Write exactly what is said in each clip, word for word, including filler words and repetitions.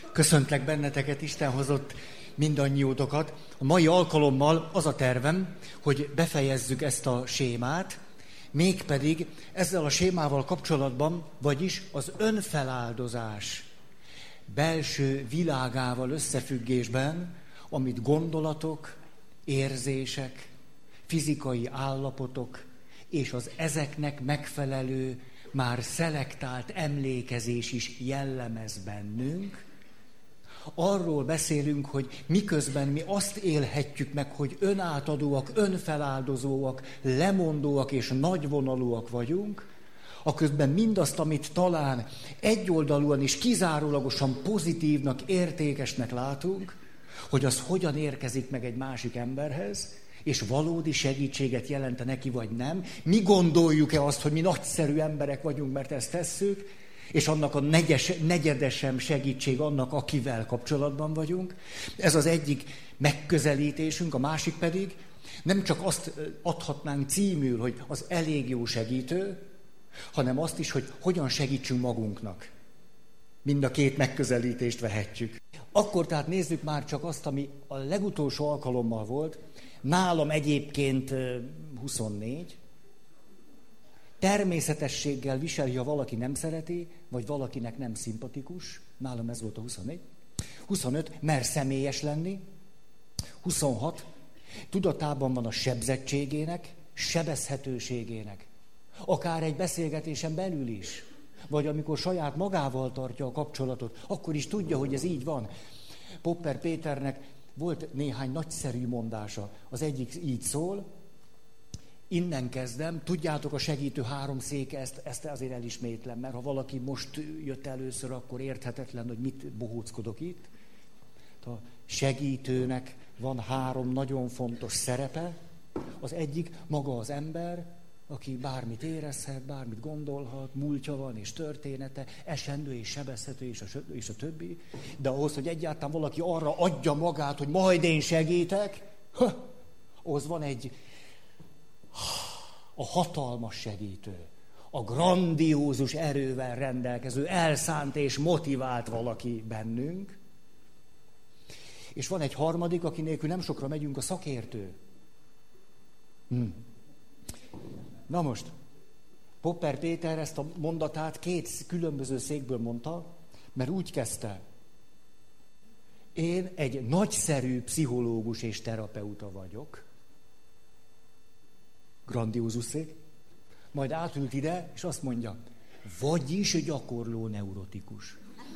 Köszöntlek benneteket, Isten hozott mindannyiótokat. A mai alkalommal az a tervem, hogy befejezzük ezt a sémát, mégpedig ezzel a sémával kapcsolatban, vagyis az önfeláldozás belső világával összefüggésben, amit gondolatok, érzések, fizikai állapotok és az ezeknek megfelelő, már szelektált emlékezés is jellemez bennünk. Arról beszélünk, hogy miközben mi azt élhetjük meg, hogy önátadóak, önfeláldozóak, lemondóak és nagyvonalúak vagyunk, aközben mindazt, amit talán egyoldalúan és kizárólagosan pozitívnak, értékesnek látunk, hogy az hogyan érkezik meg egy másik emberhez, és valódi segítséget jelente neki, vagy nem. Mi gondoljuk-e azt, hogy mi nagyszerű emberek vagyunk, mert ezt tesszük, és annak a negyes, negyedesem segítség annak, akivel kapcsolatban vagyunk. Ez az egyik megközelítésünk, a másik pedig nem csak azt adhatnánk címül, hogy az elég jó segítő, hanem azt is, hogy hogyan segítsünk magunknak. Mind a két megközelítést vehetjük. Akkor tehát nézzük már csak azt, ami a legutolsó alkalommal volt. Nálam egyébként huszonnégy. Természetességgel viseli, ha valaki nem szereti, vagy valakinek nem szimpatikus. Nálam ez volt a huszonnégy. huszonöt, mer személyes lenni. huszonhat, tudatában van a sebzettségének, sebezhetőségének. Akár egy beszélgetésen belül is. Vagy amikor saját magával tartja a kapcsolatot, akkor is tudja, hogy ez így van. Popper Péternek volt néhány nagyszerű mondása. Az egyik így szól, innen kezdem, tudjátok a segítő három széke, ezt, ezt azért elismétlem, mert ha valaki most jött először, akkor érthetetlen, hogy mit bohóckodok itt. A segítőnek van három nagyon fontos szerepe. Az egyik maga az ember, aki bármit érezhet, bármit gondolhat, múltja van és története, esendő és sebezhető és a, és a többi. De ahhoz, hogy egyáltalán valaki arra adja magát, hogy majd én segítek, ha, ahhoz van egy a hatalmas segítő, a grandiózus erővel rendelkező, elszánt és motivált valaki bennünk. És van egy harmadik, aki nélkül nem sokra megyünk, a szakértő. Hm. Na most, Popper Péter ezt a mondatát két különböző székből mondta, mert úgy kezdte. Én egy nagyszerű pszichológus és terapeuta vagyok. Grandiózus szék. Majd átült ide, és azt mondja, vagyis gyakorló neurotikus.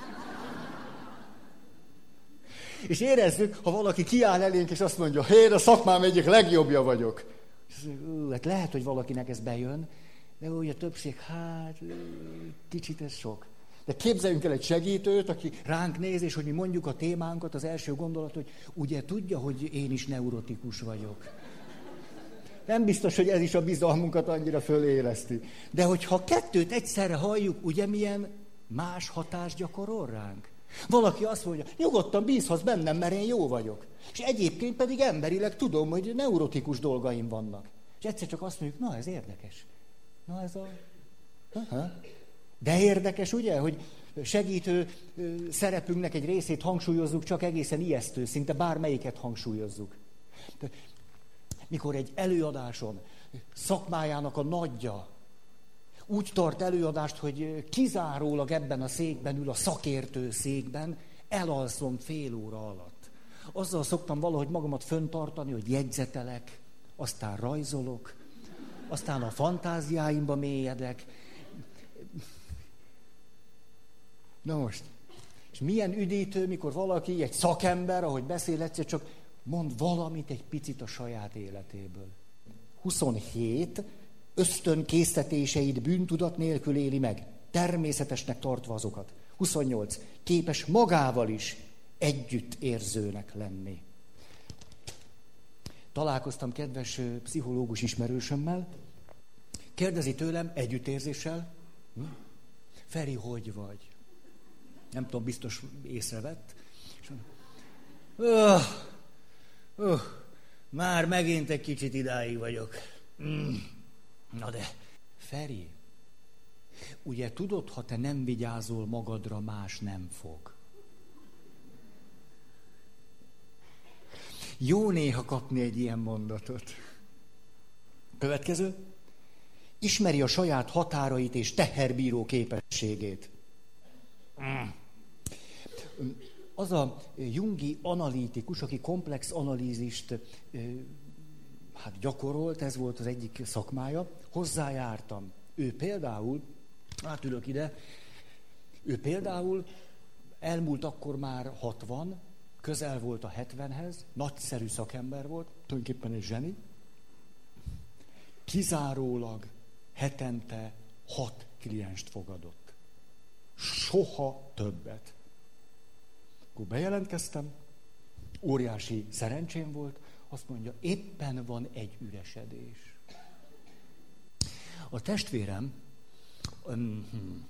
És érezzük, ha valaki kiáll elénk, és azt mondja, én a szakmám egyik legjobbja vagyok. Hát lehet, hogy valakinek ez bejön, de úgy a többség, hát kicsit ez sok. De képzeljünk el egy segítőt, aki ránk néz, és hogy mi mondjuk a témánkat, az első gondolat, hogy ugye tudja, hogy én is neurotikus vagyok. Nem biztos, hogy ez is a bizalmunkat annyira föléleszti. De hogyha kettőt egyszerre halljuk, ugye milyen más hatást gyakorol ránk? Valaki azt mondja, nyugodtan bízhatsz bennem, mert én jó vagyok. És egyébként pedig emberileg tudom, hogy neurotikus dolgaim vannak. És egyszer csak azt mondjuk, na ez érdekes. Na ez a... Aha. De érdekes, ugye, hogy segítő szerepünknek egy részét hangsúlyozzuk, csak egészen ijesztő, szinte bármelyiket hangsúlyozzuk. De mikor egy előadáson szakmájának a nagyja úgy tart előadást, hogy kizárólag ebben a székben ül, a szakértő székben, elalszom fél óra alatt. Azzal szoktam valahogy magamat föntartani, hogy jegyzetelek, aztán rajzolok, aztán a fantáziáimba mélyedek. Na most, és milyen üdítő, mikor valaki, egy szakember, ahogy beszél, egyszer csak mond valamit egy picit a saját életéből. huszonhét ösztönkésztetéseit bűntudat nélkül éli meg, természetesnek tartva azokat. huszonnyolc képes magával is együttérzőnek lenni. Találkoztam kedves pszichológus ismerősömmel, kérdezi tőlem együttérzéssel, hm? Feri, hogy vagy? Nem tudom, biztos észrevett. Öh, öh, már megint egy kicsit idáig vagyok. Mm. Na de, Feri, ugye tudod, ha te nem vigyázol magadra, más nem fog. Jó néha kapni egy ilyen mondatot. Következő. Ismeri a saját határait és teherbíró képességét. Az a jungi analitikus, aki komplex analízist hát gyakorolt, ez volt az egyik szakmája, hozzájártam. Ő például, átülök ide, ő például elmúlt akkor már hatvan, közel volt a hetvenhez, nagyszerű szakember volt, tulajdonképpen egy zseni, kizárólag hetente hat klienst fogadott. Soha többet. Akkor bejelentkeztem, óriási szerencsém volt, azt mondja, éppen van egy üresedés. A testvérem um,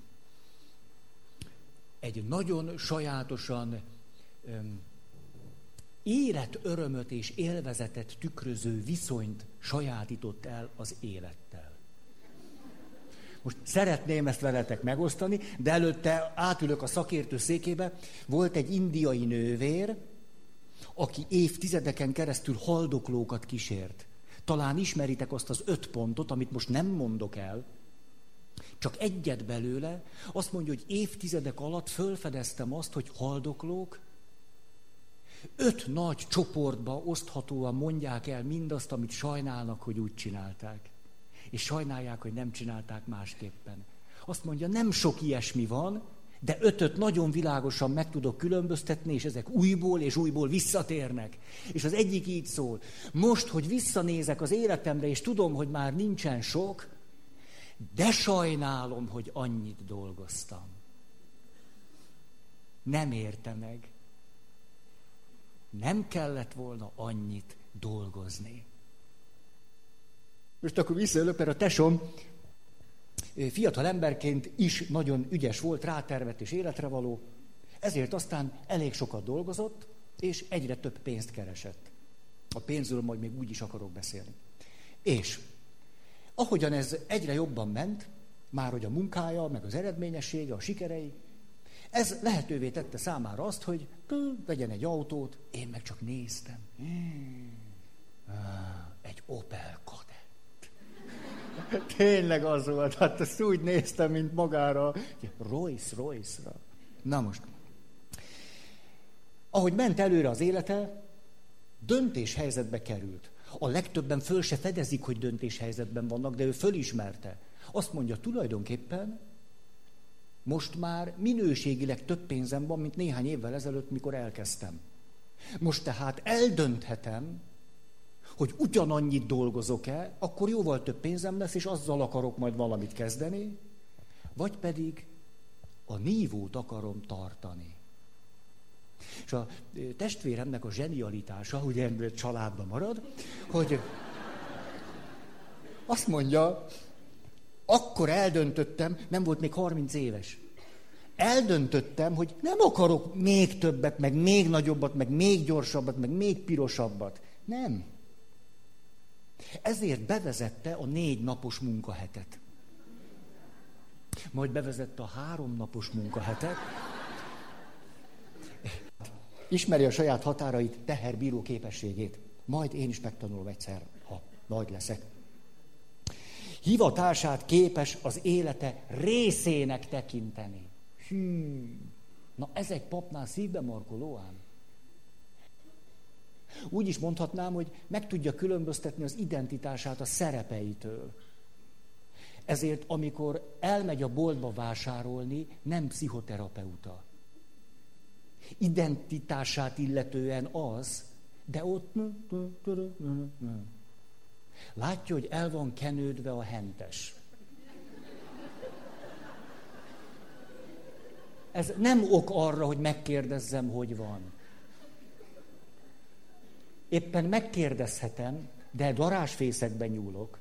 egy nagyon sajátosan um, életörömöt és élvezetet tükröző viszonyt sajátított el az élettel. Most szeretném ezt veletek megosztani, de előtte átülök a szakértő székébe. Volt egy indiai nővér, aki évtizedeken keresztül haldoklókat kísért. Talán ismeritek azt az öt pontot, amit most nem mondok el, csak egyet belőle. Azt mondja, hogy évtizedek alatt fölfedeztem azt, hogy haldoklók öt nagy csoportba oszthatóan mondják el mindazt, amit sajnálnak, hogy úgy csinálták. És sajnálják, hogy nem csinálták másképpen. Azt mondja, nem sok ilyesmi van, de ötöt nagyon világosan meg tudok különböztetni, és ezek újból és újból visszatérnek. És az egyik így szól, most, hogy visszanézek az életemre, és tudom, hogy már nincsen sok, de sajnálom, hogy annyit dolgoztam. Nem érte meg. Nem kellett volna annyit dolgozni. Most akkor visszaölök, mert a tesom fiatal emberként is nagyon ügyes volt, rátermett és életre való, ezért aztán elég sokat dolgozott, és egyre több pénzt keresett. A pénzről majd még úgy is akarok beszélni. És ahogyan ez egyre jobban ment, már hogy a munkája, meg az eredményessége, a sikerei, ez lehetővé tette számára azt, hogy vegyen egy autót, én meg csak néztem. Egy Opel Kadett. Tényleg az volt, hát azt úgy néztem, mint magára, Rolls-Royce-ra. Na most, ahogy ment előre az élete, döntéshelyzetbe került. A legtöbben föl se fedezik, hogy döntéshelyzetben vannak, de ő fölismerte. Azt mondja, tulajdonképpen most már minőségileg több pénzem van, mint néhány évvel ezelőtt, mikor elkezdtem. Most tehát eldönthetem, hogy ugyanannyit dolgozok-e, akkor jóval több pénzem lesz, és azzal akarok majd valamit kezdeni, vagy pedig a nívót akarom tartani. És a testvéremnek a zsenialitása, ugye családban marad, hogy azt mondja, akkor eldöntöttem, nem volt még harminc éves, eldöntöttem, hogy nem akarok még többet, meg még nagyobbat, meg még gyorsabbat, meg még pirosabbat. Nem. Ezért bevezette a négy napos munkahetet. Majd bevezette a három napos munkahetet. Ismeri a saját határait, teherbíró képességét. Majd én is megtanulom egyszer, ha nagy leszek. Hivatását képes az élete részének tekinteni. Hű, na ez egy papnál szívbe markoló ám. Úgy is mondhatnám, hogy meg tudja különböztetni az identitását a szerepeitől. Ezért, amikor elmegy a boltba vásárolni, nem pszichoterapeuta. Identitását illetően az, de ott... Látja, hogy el van kenődve a hentes. Ez nem ok arra, hogy megkérdezzem, hogy van. Éppen megkérdezhetem, de darázsfészekben nyúlok.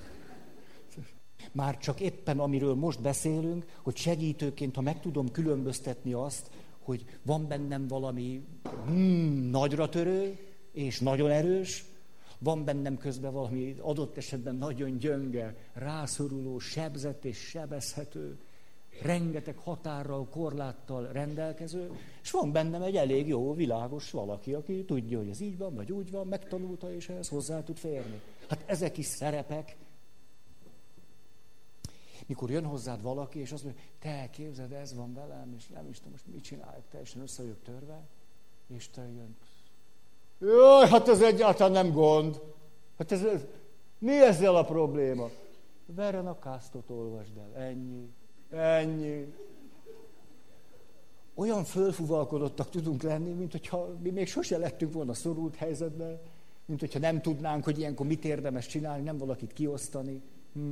Már csak éppen, amiről most beszélünk, hogy segítőként, ha meg tudom különböztetni azt, hogy van bennem valami hmm, nagyra törő és nagyon erős, van bennem közben valami adott esetben nagyon gyönge, rászoruló, sebzett és sebezhető, rengeteg határral, korláttal rendelkező, és van bennem egy elég jó, világos valaki, aki tudja, hogy ez így van, vagy úgy van, megtanulta, és ehhez hozzá tud férni. Hát ezek is szerepek. Mikor jön hozzád valaki, és azt mondja, te képzeld, ez van velem, és nem is tudom, most mit csinálják, teljesen össze vagyok törve, és te jön. Jaj, hát ez egyáltalán nem gond. Hát ez, ez mi ezzel a probléma? Veren a kásztot olvasd el, ennyi, ennyi. Olyan fölfuvalkodottak tudunk lenni, mint hogyha mi még sose lettünk volna szorult helyzetben, mint hogyha nem tudnánk, hogy ilyenkor mit érdemes csinálni, nem valakit kiosztani. Hm.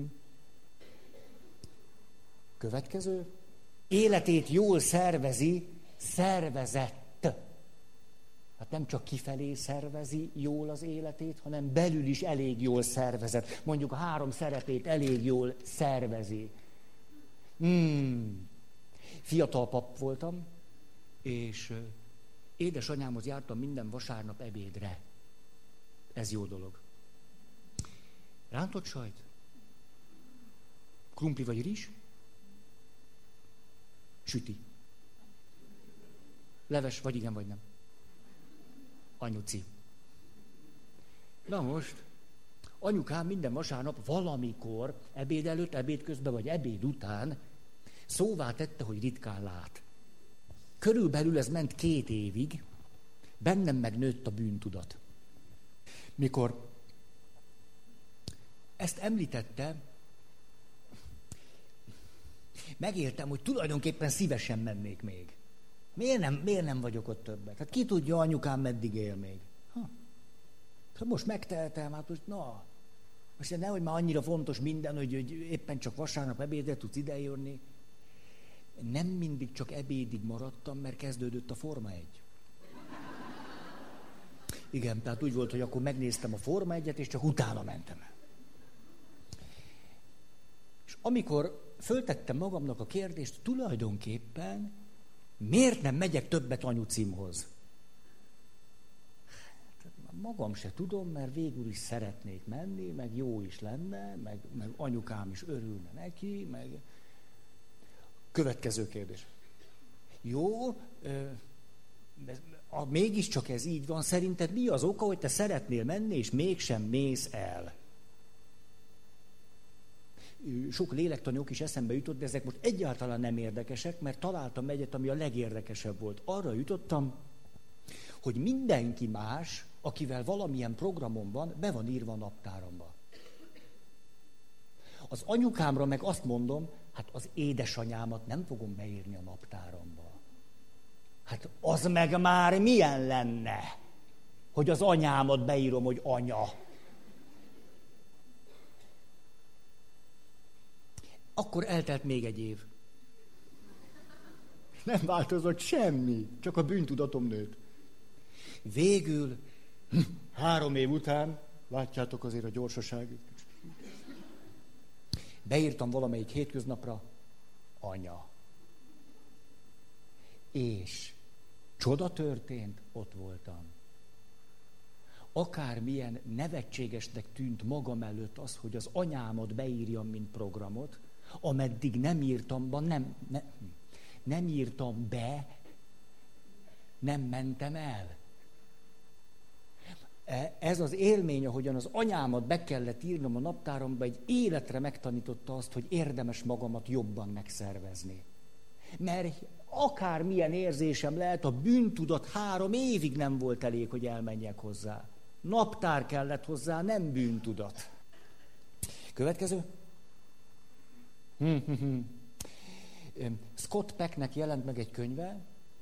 Következő. Életét jól szervezi, szervezett. Hát nem csak kifelé szervezi jól az életét, hanem belül is elég jól szervezett. Mondjuk a három szerepét elég jól szervezi. Hmm. Fiatal pap voltam, és édesanyámhoz jártam minden vasárnap ebédre. Ez jó dolog. Rántott sajt, krumpli vagy rizs, süti. Leves, vagy igen, vagy nem. Anyuci. Na most, anyukám minden vasárnap valamikor, ebéd előtt, ebéd közben, vagy ebéd után szóvá tette, hogy ritkán lát. Körülbelül ez ment két évig, bennem megnőtt a bűntudat. Mikor ezt említette, megéltem, hogy tulajdonképpen szívesen mennék még. Miért nem, miért nem vagyok ott többet? Hát ki tudja, anyukám meddig él még? Ha. Hát most megtehetem, hát most na. Most nehogy már annyira fontos minden, hogy, hogy éppen csak vasárnap ebédre tudsz idejönni. Nem mindig csak ebédig maradtam, mert kezdődött a Forma egy. Igen, tehát úgy volt, hogy akkor megnéztem a Forma egyet, és csak utána mentem el. És amikor föltettem magamnak a kérdést, tulajdonképpen miért nem megyek többet anyucimhoz? Magam se tudom, mert végül is szeretnék menni, meg jó is lenne, meg, meg anyukám is örülne neki, meg... Következő kérdés. Jó, a, mégiscsak ez így van, szerinted mi az oka, hogy te szeretnél menni, és mégsem mész el? Sok lélektani ok is eszembe jutott, de ezek most egyáltalán nem érdekesek, mert találtam egyet, ami a legérdekesebb volt. Arra jutottam, hogy mindenki más, akivel valamilyen programom van, be van írva a naptáramba. Az anyukámra meg azt mondom, hát az édesanyámat nem fogom beírni a naptáramba. Hát az meg már milyen lenne, hogy az anyámat beírom, hogy anya. Akkor eltelt még egy év. Nem változott semmi, csak a bűntudatom nőtt. Végül, három év után, látjátok azért a gyorsaságot, beírtam valamelyik hétköznapra, anya. És csoda történt, ott voltam. Akármilyen nevetségesnek tűnt magam előtt az, hogy az anyámat beírjam, mint programot, ameddig nem írtam be, nem, ne, nem írtam be, nem mentem el. Ez az élmény, ahogyan az anyámat be kellett írnom a naptáramba, egy életre megtanította azt, hogy érdemes magamat jobban megszervezni. Mert akármilyen érzésem lehet, a bűntudat három évig nem volt elég, hogy elmenjek hozzá. Naptár kellett hozzá, nem bűntudat. Következő. Scott Pecknek jelent meg egy könyve.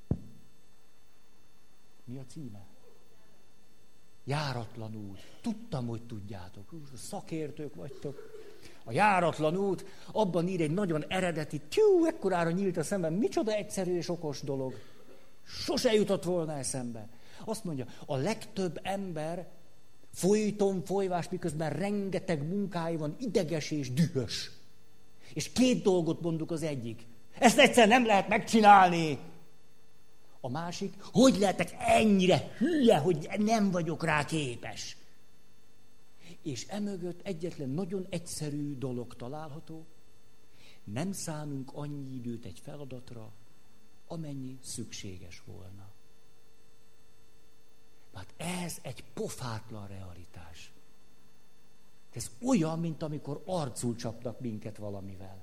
Mi a címe? Járatlan út. Tudtam, hogy tudjátok. Szakértők vagytok. A járatlan út, abban ír egy nagyon eredeti, tyú, ekkorára nyílt a szemben, micsoda egyszerű és okos dolog. Sose jutott volna eszembe. Azt mondja, a legtöbb ember folyton folyvás, miközben rengeteg munkája van, ideges és dühös. És két dolgot mondjuk az egyik. Ezt egyszer nem lehet megcsinálni. A másik, hogy lehetek ennyire hülye, hogy nem vagyok rá képes. És emögött egyetlen nagyon egyszerű dolog található. nem szánunk annyi időt egy feladatra, amennyi szükséges volna. Hát ez egy pofátlan realitás. Ez olyan, mint amikor arcul csapnak minket valamivel.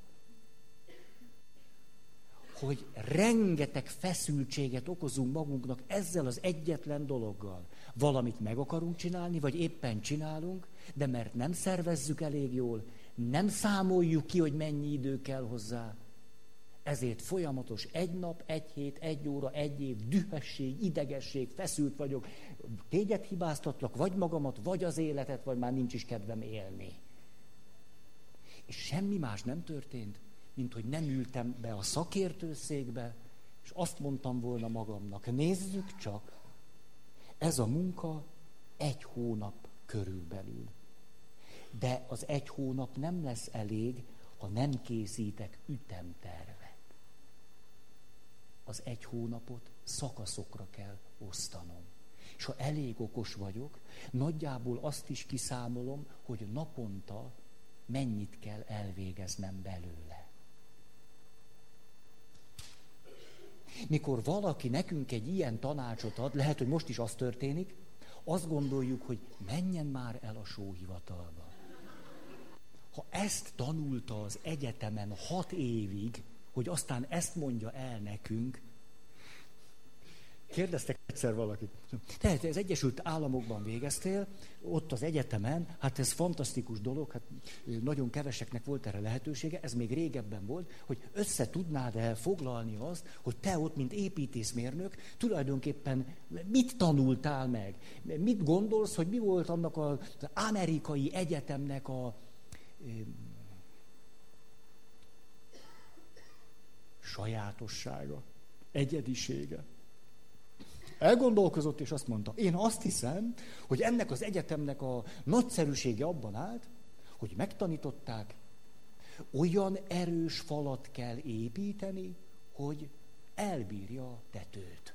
Hogy rengeteg feszültséget okozunk magunknak ezzel az egyetlen dologgal. Valamit meg akarunk csinálni, vagy éppen csinálunk, de mert nem szervezzük elég jól, nem számoljuk ki, hogy mennyi idő kell hozzá. Ezért folyamatos egy nap, egy hét, egy óra, egy év, dühösség, idegesség, feszült vagyok. Téged hibáztatlak, vagy magamat, vagy az életet, vagy már nincs is kedvem élni. És semmi más nem történt, mint hogy nem ültem be a szakértőszékbe, és azt mondtam volna magamnak, nézzük csak, ez a munka egy hónap körülbelül. De az egy hónap nem lesz elég, ha nem készítek ütemtervet. Az egy hónapot szakaszokra kell osztanom. És ha elég okos vagyok, nagyjából azt is kiszámolom, hogy naponta mennyit kell elvégeznem belőle. Mikor valaki nekünk egy ilyen tanácsot ad, lehet, hogy most is az történik, azt gondoljuk, hogy menjen már el a sóhivatalba. Ha ezt tanulta az egyetemen hat évig, hogy aztán ezt mondja el nekünk, kérdeztek egyszer valakit. Tehát az Egyesült Államokban végeztél, ott az egyetemen, hát ez fantasztikus dolog, hát nagyon keveseknek volt erre lehetősége, ez még régebben volt, hogy össze tudnád-e foglalni azt, hogy te ott, mint építészmérnök, tulajdonképpen mit tanultál meg? Mit gondolsz, hogy mi volt annak az amerikai egyetemnek a sajátossága, egyedisége. Elgondolkozott, és azt mondta, én azt hiszem, hogy ennek az egyetemnek a nagyszerűsége abban állt, hogy megtanították, olyan erős falat kell építeni, hogy elbírja a tetőt.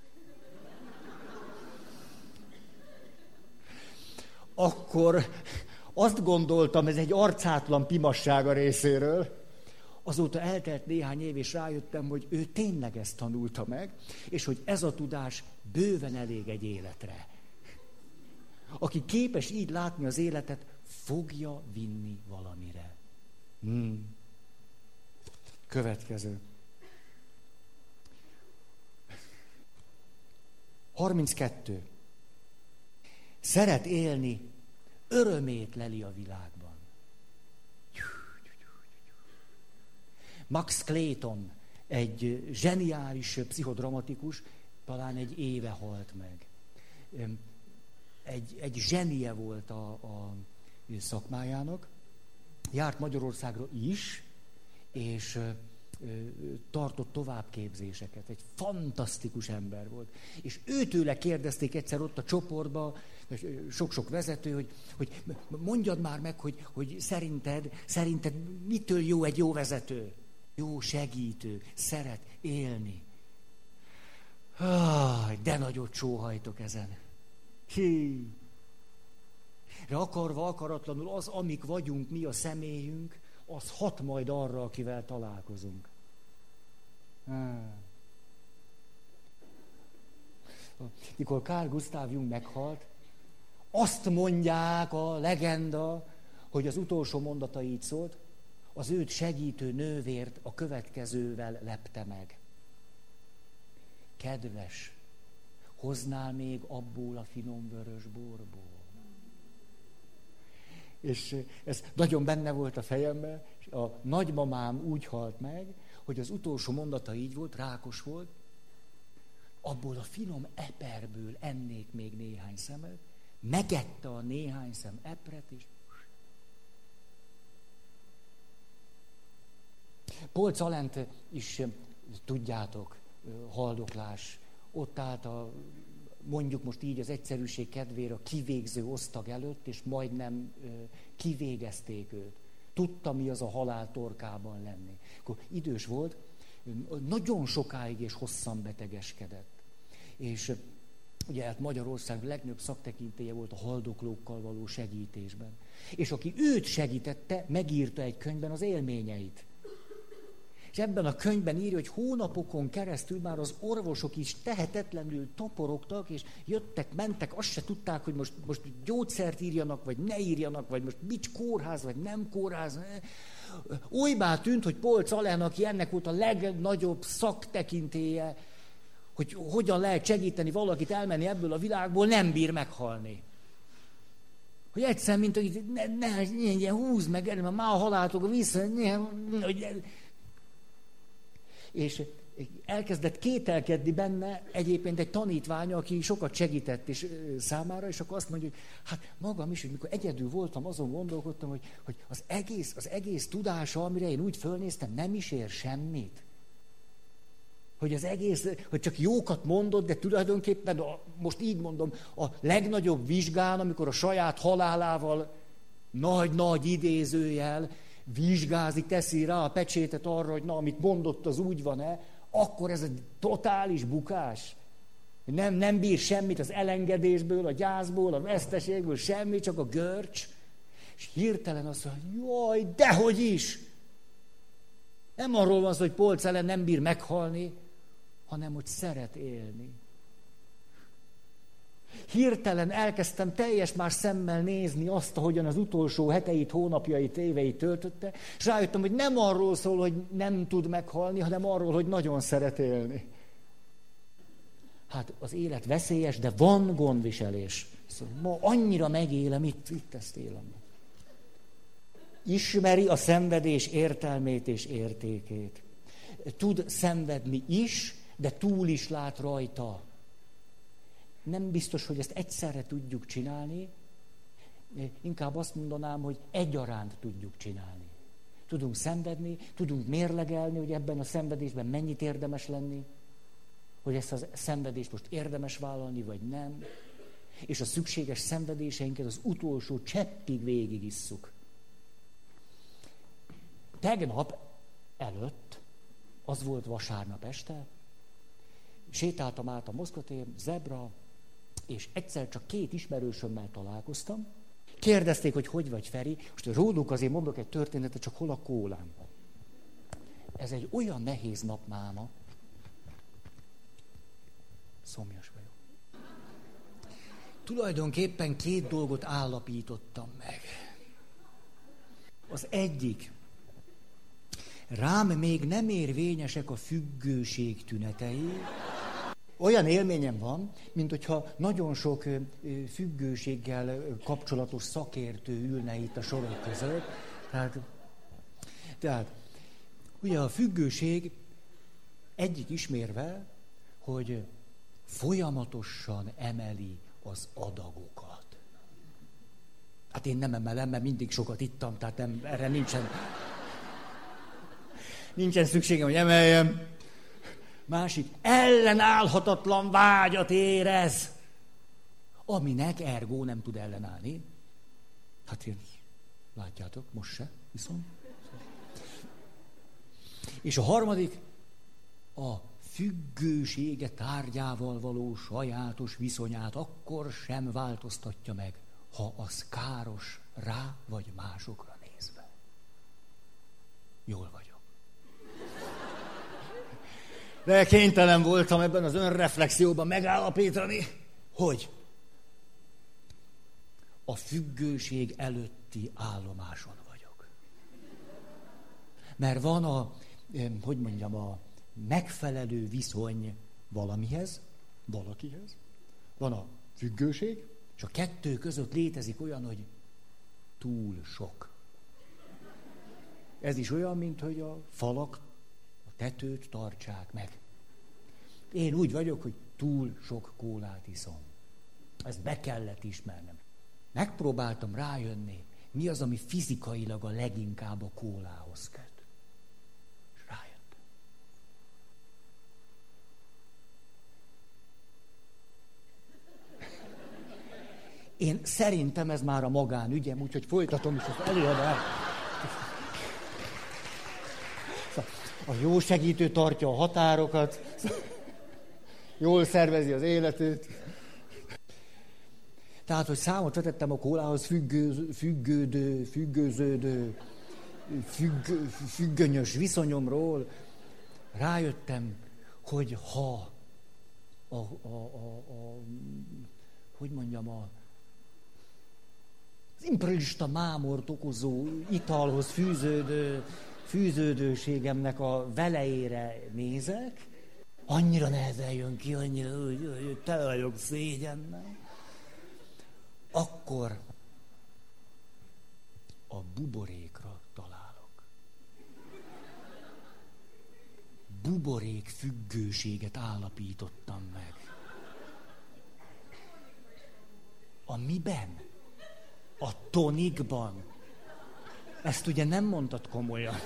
Akkor azt gondoltam, ez egy arcátlan pimassága részéről. Azóta eltelt néhány év, és rájöttem, hogy ő tényleg ezt tanulta meg, és hogy ez a tudás bőven elég egy életre. Aki képes így látni az életet, fogja vinni valamire. Hmm. Következő. harminckettő. Szeret élni, örömét leli a világban. Max Clayton, egy zseniális pszichodramatikus, talán egy éve halt meg. Egy, egy zsenie volt a, a szakmájának, járt Magyarországra is, és tartott továbbképzéseket. Egy fantasztikus ember volt. És őtőle kérdezték egyszer ott a csoportba, sok-sok vezető, hogy, hogy mondjad már meg, hogy, hogy szerinted, szerinted mitől jó egy jó vezető? Jó segítő, szeret élni. Ah, de nagyot sóhajtok ezen. Hí. De akarva, akaratlanul az, amik vagyunk, mi a személyünk, az hat majd arra, akivel találkozunk. Mikor Carl Gustav Jung meghalt, azt mondják a legenda, hogy az utolsó mondata így szólt, az őt segítő nővért a következővel lepte meg. Kedves, hoznál még abból a finom vörös borból? És ez nagyon benne volt a fejemben, és a nagymamám úgy halt meg, hogy az utolsó mondata így volt, rákos volt, abból a finom eperből ennék még néhány szemet, megette a néhány szem epret, és Paul Celan is, tudjátok, haldoklás, ott állt a, mondjuk most így az egyszerűség kedvére a kivégző osztag előtt, és majdnem kivégezték őt. Tudta, mi az a halál torkában lenni. Akkor idős volt, nagyon sokáig és hosszan betegeskedett. És ugye hát Magyarország legnagyobb szaktekintélye volt a haldoklókkal való segítésben. És aki őt segítette, megírta egy könyvben az élményeit. És ebben a könyvben írja, hogy hónapokon keresztül már az orvosok is tehetetlenül toporogtak, és jöttek, mentek, azt se tudták, hogy most, most gyógyszert írjanak, vagy ne írjanak, vagy most mit kórház, vagy nem kórház. Olybá tűnt, hogy Polcz Alen, aki ennek volt a legnagyobb szaktekintélye, hogy hogyan lehet segíteni valakit elmenni ebből a világból, nem bír meghalni. Hogy egyszer, mint hogy ne, ne, ne húzd meg, mert már a haláltok vissza, ne, hogy... És elkezdett kételkedni benne egyébként egy tanítványa, aki sokat segített és számára, és akkor azt mondja, hogy hát magam is, hogy mikor egyedül voltam, azon gondolkodtam, hogy, hogy az, egész, az egész tudása, amire én úgy fölnéztem, nem is ér semmit. Hogy az egész, hogy csak jókat mondod, de tulajdonképpen, a, most így mondom, a legnagyobb vizsgán, amikor a saját halálával nagy-nagy idézőjel vizsgázik, teszi rá a pecsétet arra, hogy na, amit mondott, az úgy van-e, akkor ez egy totális bukás. Nem, nem bír semmit az elengedésből, a gyászból, a veszteségből, semmi, csak a görcs. És hirtelen azt mondja, jaj, dehogy is! Nem arról van szó, hogy Polcz Ellen nem bír meghalni, hanem hogy szeret élni. Hirtelen elkezdtem teljes más szemmel nézni azt, ahogyan az utolsó heteit, hónapjait, éveit töltötte, és rájöttem, hogy nem arról szól, hogy nem tud meghalni, hanem arról, hogy nagyon szeret élni. Hát az élet veszélyes, de van gondviselés. Szóval ma annyira megélem, itt, itt ezt élem. Ismeri a szenvedés értelmét és értékét. Tud szenvedni is, de túl is lát rajta. Nem biztos, hogy ezt egyszerre tudjuk csinálni, inkább azt mondanám, hogy egyaránt tudjuk csinálni. Tudunk szenvedni, tudunk mérlegelni, hogy ebben a szenvedésben mennyit érdemes lenni, hogy ezt a szenvedést most érdemes vállalni, vagy nem. És a szükséges szenvedéseinket az utolsó cseppig végigisszuk. Tegnap előtt, az volt vasárnap este, sétáltam át a Moszkva tér, zebra, és egyszer csak két ismerősömmel találkoztam. Kérdezték, hogy hogy vagy, Feri. Most róluk azért mondok egy történetet, csak hol a kólám. Ez egy olyan nehéz nap máma. Szomjas vagyok. Tulajdonképpen két dolgot állapítottam meg. Az egyik, rám még nem érvényesek a függőség tünetei. Olyan élményem van, mint hogyha nagyon sok függőséggel kapcsolatos szakértő ülne itt a sorok között. Tehát, tehát ugye a függőség egyik ismérve, hogy folyamatosan emeli az adagokat. Hát én nem emelem, mert mindig sokat ittam, tehát nem, erre nincsen, nincsen szükségem, hogy emeljem. Másik, ellenállhatatlan vágyat érez, aminek ergo nem tud ellenállni. Hát én, látjátok, most se, viszont. És a harmadik, a függősége tárgyával való sajátos viszonyát akkor sem változtatja meg, ha az káros rá vagy másokra nézve. Jól vagyok. De kénytelen voltam ebben az önreflexióban megállapítani, hogy a függőség előtti állomáson vagyok. Mert van a, hogy mondjam, a megfelelő viszony valamihez, valakihez, van a függőség, és a kettő között létezik olyan, hogy túl sok. Ez is olyan, mint hogy a falak a tetőt tartsák meg. Én úgy vagyok, hogy túl sok kólát iszom. Ezt be kellett ismernem. Megpróbáltam rájönni, mi az, ami fizikailag a leginkább a kólához köt. És rájöttem. Én szerintem ez már a magánügyem, úgyhogy folytatom is az előadást. A jó segítő tartja a határokat, jól szervezi az életét. Tehát, hogy számot vetettem a kólához függő, függődő, függőződő, függ, függönyös viszonyomról, rájöttem, hogy ha a, a, a, a hogy mondjam, a, az imperialista mámort okozó italhoz fűződő, fűződőségemnek a velejére nézek, annyira nehezen jön ki, annyira, hogy, hogy tele vagyok szégyennel, akkor a buborékra találok. Buborék függőséget állapítottam meg. A miben? A tonikban. Ezt ugye nem mondtad komolyan.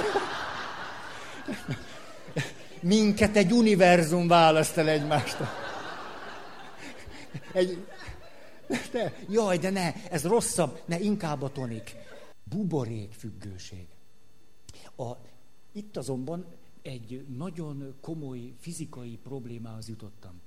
Minket egy univerzum választ el egymástól. Egy... De, jaj, de ne, ez rosszabb, ne, inkább a tonik. Buborék függőség. A, itt azonban egy nagyon komoly fizikai problémához jutottam.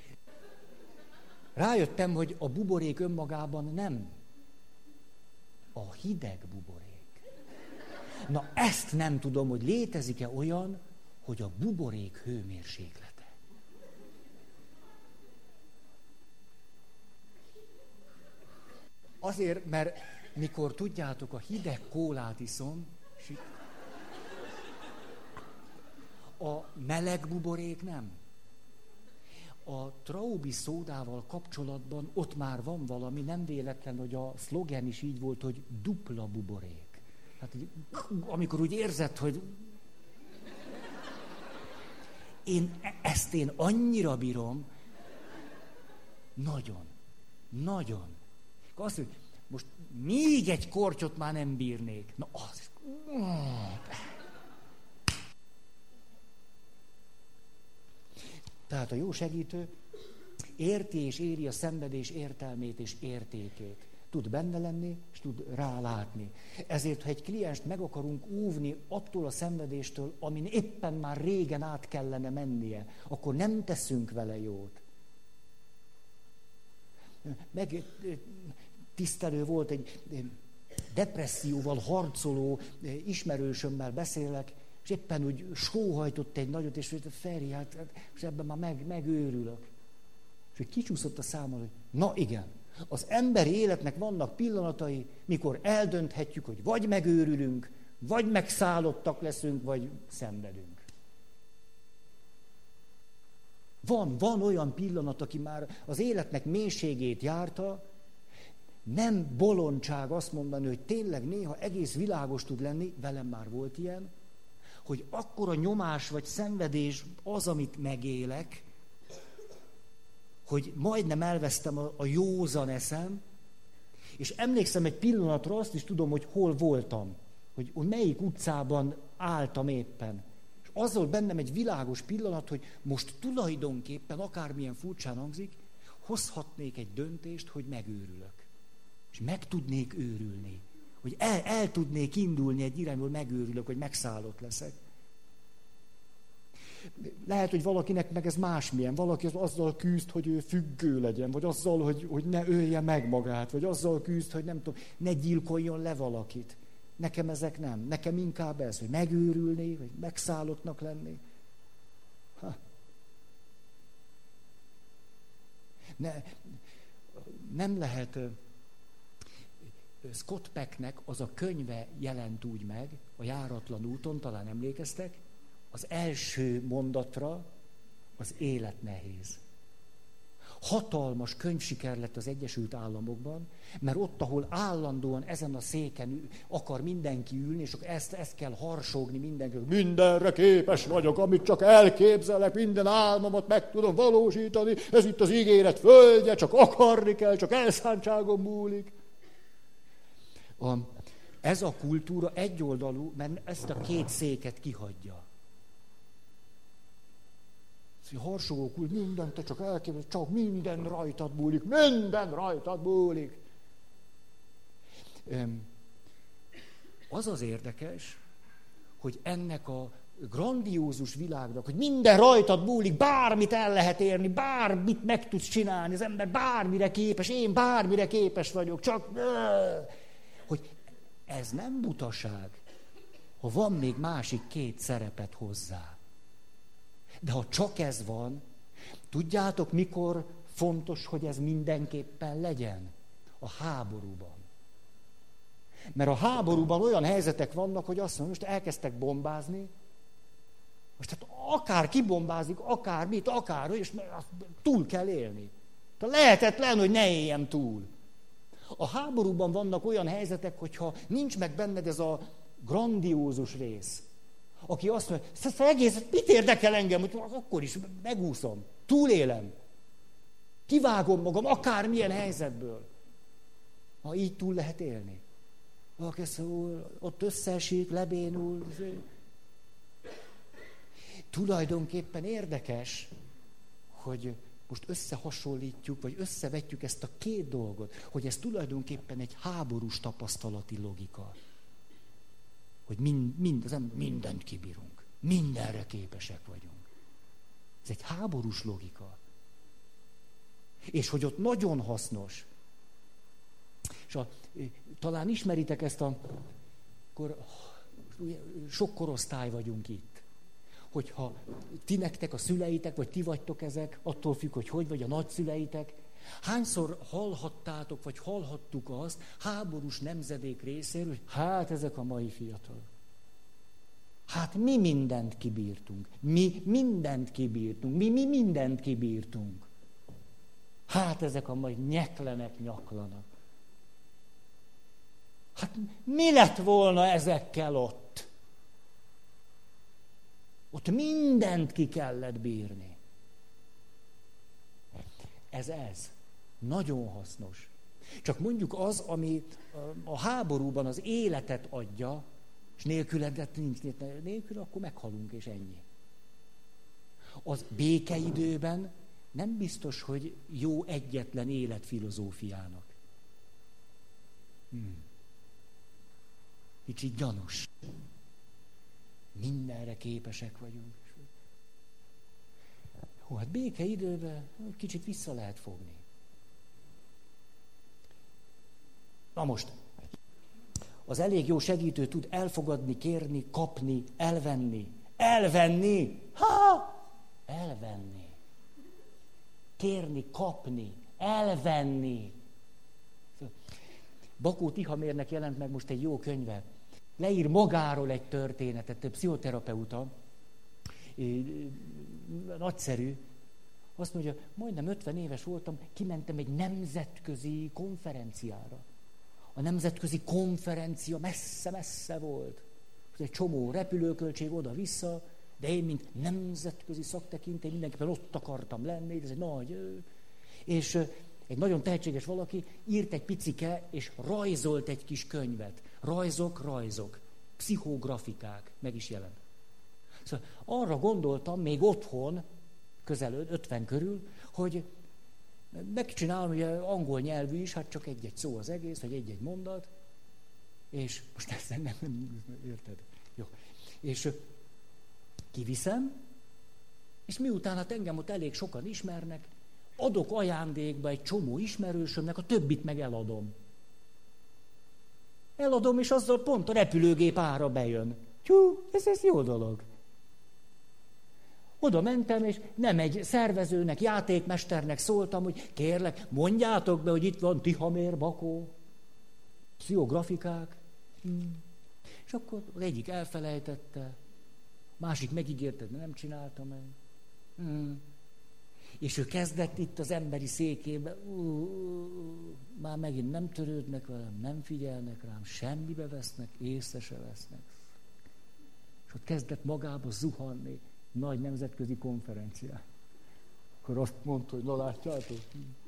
Rájöttem, hogy a buborék önmagában nem a hideg buborék. Na ezt nem tudom, hogy létezik-e olyan, hogy a buborék hőmérséklete. Azért, mert mikor tudjátok, a hideg kólát iszom, a meleg buborék nem. A traubi szódával kapcsolatban ott már van valami, nem véletlen, hogy a szlogen is így volt, hogy dupla buborék. Hát, amikor úgy érzed, hogy én ezt én annyira bírom, nagyon, nagyon. Azt mondja, most még egy kortyot már nem bírnék. Na az. Tehát a jó segítő érti és éri a szenvedés értelmét és értékét. Tud benne lenni, és tud rálátni. Ezért, ha egy klienst meg akarunk óvni attól a szenvedéstől, amin éppen már régen át kellene mennie, akkor nem teszünk vele jót. Meg tisztelő volt, egy depresszióval harcoló ismerősömmel beszélek, és éppen úgy sóhajtott egy nagyot, és mondta, Feri, hát, és ebben már meg, megőrülök. És hogy kicsúszott a számon, hogy na igen, az emberi életnek vannak pillanatai, mikor eldönthetjük, hogy vagy megőrülünk, vagy megszállottak leszünk, vagy szenvedünk. Van, van olyan pillanat, aki már az életnek mélységét járta, nem bolondság azt mondani, hogy tényleg néha egész világos tud lenni, velem már volt ilyen, hogy akkora nyomás vagy szenvedés az, amit megélek, hogy majdnem elvesztem a, a józan eszem, és emlékszem egy pillanatra, azt is tudom, hogy hol voltam, hogy melyik utcában álltam éppen. És az volt bennem egy világos pillanat, hogy most tulajdonképpen, akármilyen furcsán hangzik, hozhatnék egy döntést, hogy megőrülök. És meg tudnék őrülni. Hogy el, el tudnék indulni egy irányból, megőrülök, hogy megszállott leszek. Lehet, hogy valakinek meg ez másmilyen. Valaki azzal küzd, hogy ő függő legyen, vagy azzal, hogy, hogy ne ölje meg magát, vagy azzal küzd, hogy nem tudom, ne gyilkoljon le valakit. Nekem ezek nem. Nekem inkább ez, hogy megőrülni, vagy megszállottnak lenni. Ha. Ne, nem lehet... Scott Pecknek az a könyve jelent úgy meg, a Járatlan úton, talán emlékeztek, az első mondatra az élet nehéz. Hatalmas könyvsiker lett az Egyesült Államokban, mert ott, ahol állandóan ezen a széken akar mindenki ülni, és ezt, ezt kell harsogni mindenki, mindenre képes vagyok, amit csak elképzelek, minden álmomat meg tudom valósítani, ez itt az ígéret földje, csak akarni kell, csak elszántságon múlik. A, ez a kultúra egyoldalú, mert ezt a két széket kihagyja. Harsogó kult, mindent te csak elképzel, csak minden rajtad múlik, minden rajtad múlik. Az az érdekes, hogy ennek a grandiózus világnak, hogy minden rajtad múlik, bármit el lehet érni, bármit meg tudsz csinálni, az ember bármire képes, én bármire képes vagyok, csak... hogy ez nem butaság, ha van még másik két szerepet hozzá. De ha csak ez van, tudjátok, mikor fontos, hogy ez mindenképpen legyen? A háborúban. Mert a háborúban olyan helyzetek vannak, hogy azt mondja, most elkezdtek bombázni, most hát akár kibombázik, akár mit, akár, és túl kell élni. Tehát lehetetlen, hogy ne éljem túl. A háborúban vannak olyan helyzetek, hogyha nincs meg benned ez a grandiózus rész, aki azt mondja, ez az egész, mit érdekel engem, hogy akkor is megúszom, túlélem, kivágom magam akármilyen helyzetből. Ha így túl lehet élni. Valaki szól, ott összeesik, lebénul. Tulajdonképpen érdekes, hogy most összehasonlítjuk, vagy összevetjük ezt a két dolgot, hogy ez tulajdonképpen egy háborús tapasztalati logika. Hogy mind, mind, az ember, mindent kibírunk. Mindenre képesek vagyunk. Ez egy háborús logika. És hogy ott nagyon hasznos. És a, talán ismeritek ezt a... Akkor, sok korosztály vagyunk itt. Hogyha ti nektek a szüleitek, vagy ti vagytok ezek, attól függ, hogy hogy vagy a nagyszüleitek, hányszor hallhattátok, vagy hallhattuk azt háborús nemzedék részéről, hogy hát ezek a mai fiatalok. Hát mi mindent kibírtunk. Mi mindent kibírtunk. Mi, mi mindent kibírtunk. Hát ezek a mai nyeklenek, nyaklanak. Hát mi lett volna ezekkel ott? Ott mindent ki kellett bírni. Ez ez. Nagyon hasznos. Csak mondjuk az, ami a háborúban az életet adja, és nélküledet nincs, nélkül, akkor meghalunk, és ennyi. Az békeidőben nem biztos, hogy jó egyetlen életfilozófiának. Hmm. Kicsit gyanús. Mindenre képesek vagyunk. Hú, hát békeidőben kicsit vissza lehet fogni. Na most, az elég jó segítő tud elfogadni, kérni, kapni, elvenni. Elvenni! Ha! Elvenni. Kérni, kapni, elvenni. Bakó Tihamérnek jelent meg most egy jó könyve. Leír magáról egy történetet, egy pszichoterapeuta, nagyszerű. Azt mondja, majdnem ötven éves voltam, kimentem egy nemzetközi konferenciára. A nemzetközi konferencia messze-messze volt. Egy csomó repülőköltség oda-vissza, de én, mint nemzetközi szaktekintély, mindenképpen ott akartam lenni, ez egy nagy... És egy nagyon tehetséges valaki írt egy picike, és rajzolt egy kis könyvet. Rajzok, rajzok, pszichografikák, meg is jelent. Szóval arra gondoltam, még otthon, közel ötven körül, hogy megcsinálom, ugye angol nyelvű is, hát csak egy-egy szó az egész, vagy egy-egy mondat, és most ezt nem, nem érted? Jó. És kiviszem, és miután hát engem ott elég sokan ismernek, adok ajándékba egy csomó ismerősömnek, a többit meg eladom. Eladom, és azzal pont a repülőgép ára bejön. Tyú, ez, ez jó dolog. Oda mentem, és nem egy szervezőnek, játékmesternek szóltam, hogy kérlek, mondjátok be, hogy itt van Tihamér, Bakó, pszichografikák. Hmm. És akkor az egyik elfelejtette, másik megígérte, de nem csinálta meg. Hmm. És ő kezdett itt az emberi székébe, uh, már megint nem törődnek velem, nem figyelnek rám, semmibe vesznek, észre se vesznek. És ott kezdett magába zuhanni, nagy nemzetközi konferencián. Akkor azt mondta, hogy na látjátok.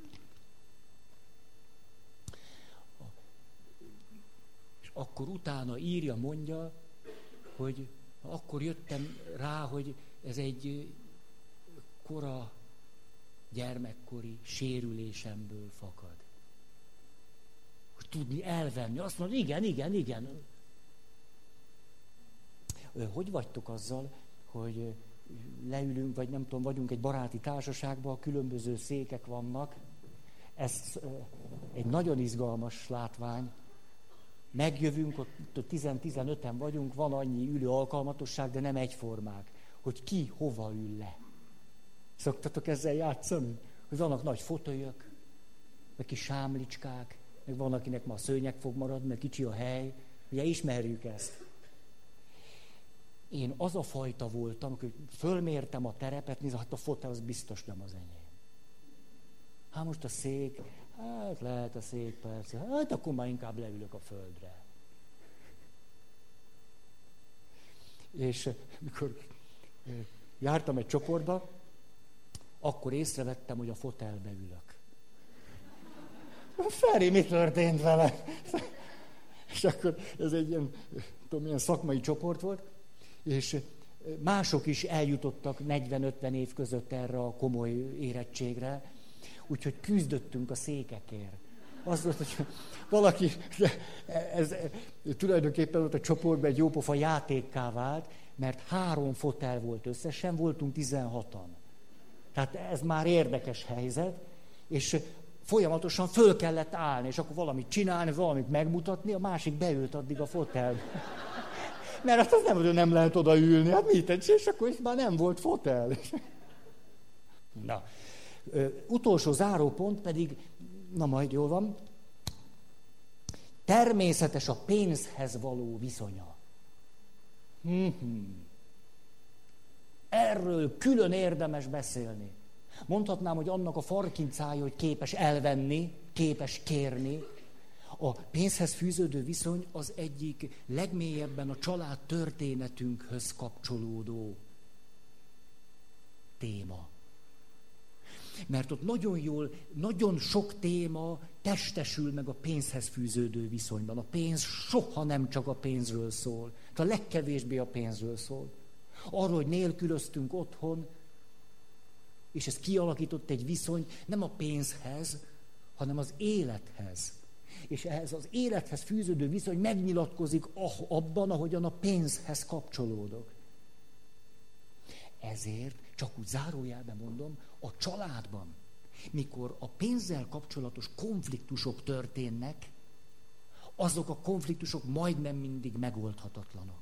És akkor utána írja, mondja, hogy akkor jöttem rá, hogy ez egy kora gyermekkori sérülésemből fakad. Hogy tudni elvenni. Azt mondod, igen, igen, igen. Hogy vagytok azzal, hogy leülünk, vagy nem tudom, vagyunk egy baráti társaságban, különböző székek vannak. Ez egy nagyon izgalmas látvány. Megjövünk, ott tíz-tizenöten vagyunk, van annyi ülő alkalmatosság, de nem egyformák. hogy ki hova ül le. Szoktatok ezzel játszani? Hogy vannak nagy fotölyök, meg kis sámlicskák, meg van, akinek már szőnyeg fog maradni, mert kicsi a hely. Ugye ismerjük ezt. Én az a fajta voltam, hogy fölmértem a terepet, nézd, hát a fotel az biztos nem az enyém. Hát most a szék, hát lehet a szék persze, hát akkor már inkább leülök a földre. És mikor jártam egy csoportba, akkor észrevettem, hogy a fotelbe ülök. Feri, mi történt vele? És akkor ez egy ilyen, tudom, ilyen szakmai csoport volt, és mások is eljutottak negyven-ötven év között erre a komoly érettségre, úgyhogy küzdöttünk a székekért. Az volt, hogy valaki, ez, ez tulajdonképpen ott a csoportban egy jópofa játékká vált, mert három fotel volt összesen, voltunk tizenhatan. Tehát ez már érdekes helyzet, és folyamatosan föl kellett állni, és akkor valamit csinálni, valamit megmutatni, a másik beült addig a fotelbe. Mert azt nem, hogy nem lehet odaülni, hát mit egy, és akkor már nem volt fotel. Na, utolsó zárópont pedig, na majd jól van, természetes a pénzhez való viszonya. Hmm. Erről külön érdemes beszélni. Mondhatnám, hogy annak a farkincája, hogy képes elvenni, képes kérni. A pénzhez fűződő viszony az egyik legmélyebben a család történetünkhöz kapcsolódó téma. Mert ott nagyon jól, nagyon sok téma testesül meg a pénzhez fűződő viszonyban. A pénz soha nem csak a pénzről szól. A legkevésbé a pénzről szól. Arról, hogy nélkülöztünk otthon, és ez kialakított egy viszonyt nem a pénzhez, hanem az élethez. És ehhez az élethez fűződő viszony megnyilatkozik abban, ahogyan a pénzhez kapcsolódok. Ezért, csak úgy zárójelben mondom, a családban, mikor a pénzzel kapcsolatos konfliktusok történnek, azok a konfliktusok majdnem mindig megoldhatatlanok.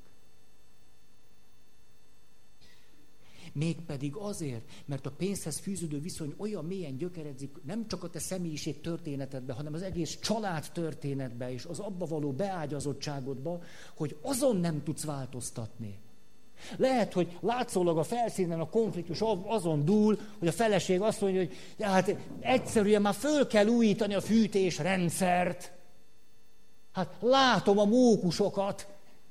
Mégpedig azért, mert a pénzhez fűződő viszony olyan mélyen gyökeredzik, nem csak a te személyiség történetedbe, hanem az egész család történetbe, és az abba való beágyazottságodba, hogy azon nem tudsz változtatni. Lehet, hogy látszólag a felszínen a konfliktus azon dúl, hogy a feleség azt mondja, hogy hát egyszerűen már föl kell újítani a fűtésrendszert. Hát látom a mókusokat.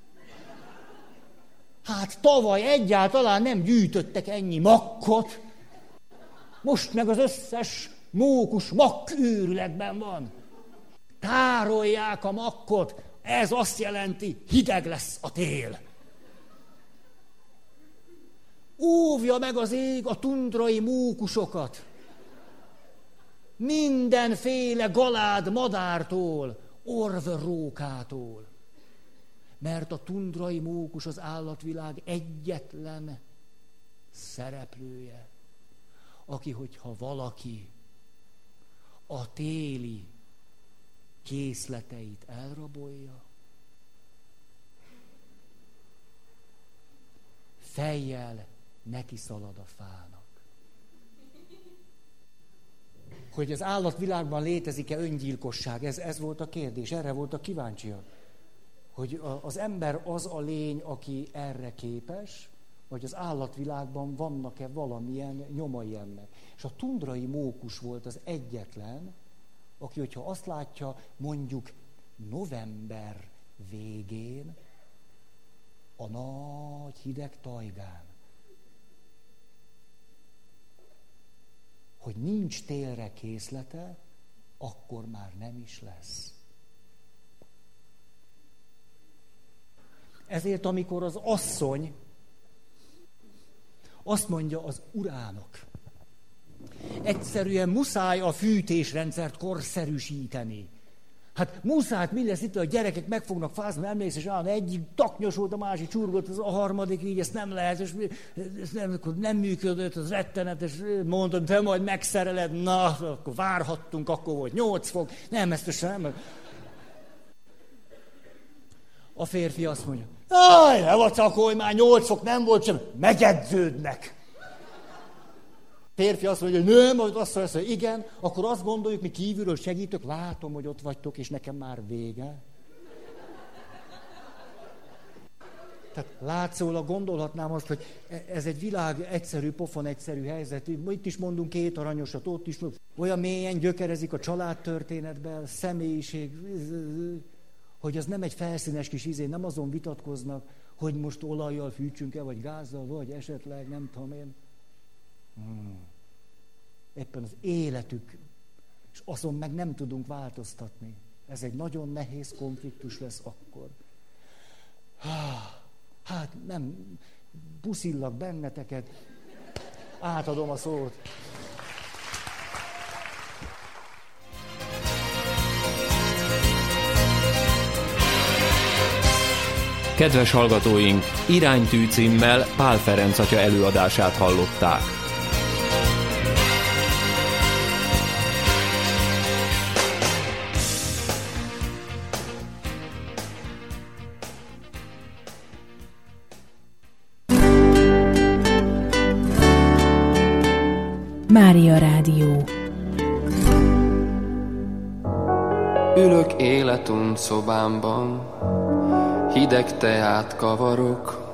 Hát tavaly egyáltalán nem gyűjtöttek ennyi makkot. Most meg az összes mókus makk őrületben van. Tárolják a makkot. Ez azt jelenti, hideg lesz a tél. Óvja meg az ég a tundrai mókusokat. Mindenféle galád madártól, orvrókától. Mert a tundrai mókus az állatvilág egyetlen szereplője, aki, hogyha valaki a téli készleteit elrabolja, fejjel neki szalad a fának. Hogy az állatvilágban létezik-e öngyilkosság, ez, ez volt a kérdés, erre voltak kíváncsiak. Hogy az ember az a lény, aki erre képes, vagy az állatvilágban vannak-e valamilyen nyomai ennek. És a tundrai mókus volt az egyetlen, aki, hogyha azt látja, mondjuk november végén, a nagy hideg tajgán, hogy nincs télre készlete, akkor már nem is lesz. Ezért, amikor az asszony azt mondja az urának, egyszerűen muszáj a fűtésrendszert korszerűsíteni. Hát muszáj, mi lesz itt, a gyerekek meg fognak fázni, emlékszel, és állandóan egyik taknyosult, a másik csurgott, az a harmadik, így ezt nem lehet, és ez nem, nem működött, az rettenetes, mondom, te majd megszereled, na, akkor várhattunk, akkor volt nyolc fok, nem, ezt sem nem. A férfi azt mondja, jaj, ne vacakolj már, nyolc fok nem volt sem, megedződnek. Férfi azt mondja, nem, azt mondja, hogy igen, akkor azt gondoljuk, mi kívülről segítök, látom, hogy ott vagytok, és nekem már vége. Tehát látszólag gondolhatnám azt, hogy ez egy világ egyszerű, pofon egyszerű helyzet. Itt is mondunk két aranyosat, ott is olyan mélyen gyökerezik a családtörténetben, személyiség, hogy az nem egy felszínes kis izé, nem azon vitatkoznak, hogy most olajjal fűtsünk-e, vagy gázzal, vagy esetleg, nem tudom én. Hmm. Éppen az életük, és azon meg nem tudunk változtatni. Ez egy nagyon nehéz konfliktus lesz akkor. Hát nem, puszillak benneteket, átadom a szót. Kedves hallgatóink, Iránytű címmel Pál Ferenc atya előadását hallották. Mária Rádió. Ülök életunt szobámban, hideg teát kavarok,